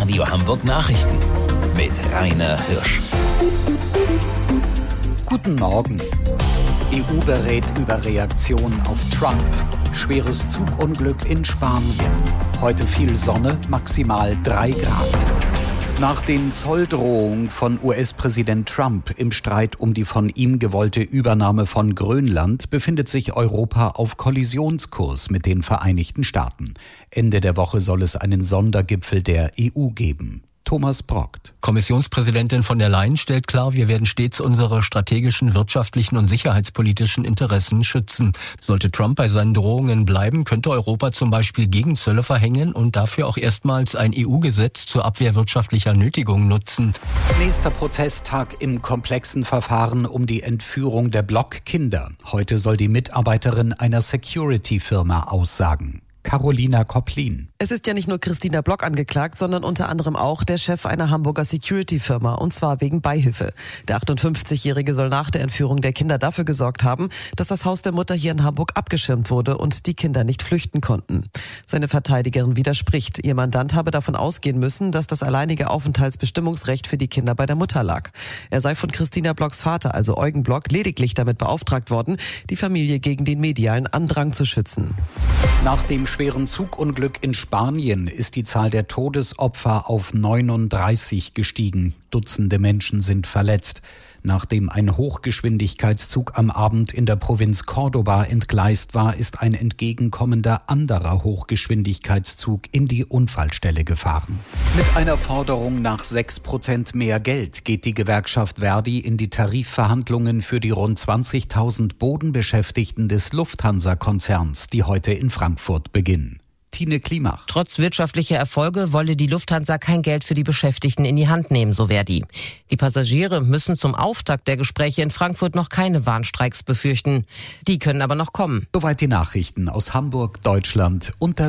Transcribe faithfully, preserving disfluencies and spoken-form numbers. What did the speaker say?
Radio Hamburg Nachrichten mit Rainer Hirsch. Guten Morgen. E U berät über Reaktion auf Trump. Schweres Zugunglück in Spanien. Heute viel Sonne, maximal drei Grad. Nach den Zolldrohungen von U S-Präsident Trump im Streit um die von ihm gewollte Übernahme von Grönland befindet sich Europa auf Kollisionskurs mit den Vereinigten Staaten. Ende der Woche soll es einen Sondergipfel der E U geben. Thomas Brockt. Kommissionspräsidentin von der Leyen stellt klar, wir werden stets unsere strategischen, wirtschaftlichen und sicherheitspolitischen Interessen schützen. Sollte Trump bei seinen Drohungen bleiben, könnte Europa zum Beispiel Gegenzölle verhängen und dafür auch erstmals ein E U-Gesetz zur Abwehr wirtschaftlicher Nötigung nutzen. Nächster Prozesstag im komplexen Verfahren um die Entführung der Block-Kinder. Heute soll die Mitarbeiterin einer Security-Firma aussagen. Carolina Kopplin. Es ist ja nicht nur Christina Block angeklagt, sondern unter anderem auch der Chef einer Hamburger Security-Firma, und zwar wegen Beihilfe. Der achtundfünfzigjährige soll nach der Entführung der Kinder dafür gesorgt haben, dass das Haus der Mutter hier in Hamburg abgeschirmt wurde und die Kinder nicht flüchten konnten. Seine Verteidigerin widerspricht. Ihr Mandant habe davon ausgehen müssen, dass das alleinige Aufenthaltsbestimmungsrecht für die Kinder bei der Mutter lag. Er sei von Christina Blocks Vater, also Eugen Block, lediglich damit beauftragt worden, die Familie gegen den medialen Andrang zu schützen. Nach dem schweren Zugunglück in Spanien ist die Zahl der Todesopfer auf neununddreißig gestiegen. Dutzende Menschen sind verletzt. Nachdem ein Hochgeschwindigkeitszug am Abend in der Provinz Córdoba entgleist war, ist ein entgegenkommender anderer Hochgeschwindigkeitszug in die Unfallstelle gefahren. Mit einer Forderung nach sechs Prozent mehr Geld geht die Gewerkschaft Verdi in die Tarifverhandlungen für die rund zwanzigtausend Bodenbeschäftigten des Lufthansa-Konzerns, die heute in Frankfurt beginnen. Tine Klimach. Trotz wirtschaftlicher Erfolge wolle die Lufthansa kein Geld für die Beschäftigten in die Hand nehmen, so Verdi. Die Passagiere müssen zum Auftakt der Gespräche in Frankfurt noch keine Warnstreiks befürchten. Die können aber noch kommen. Soweit die Nachrichten aus Hamburg, Deutschland und der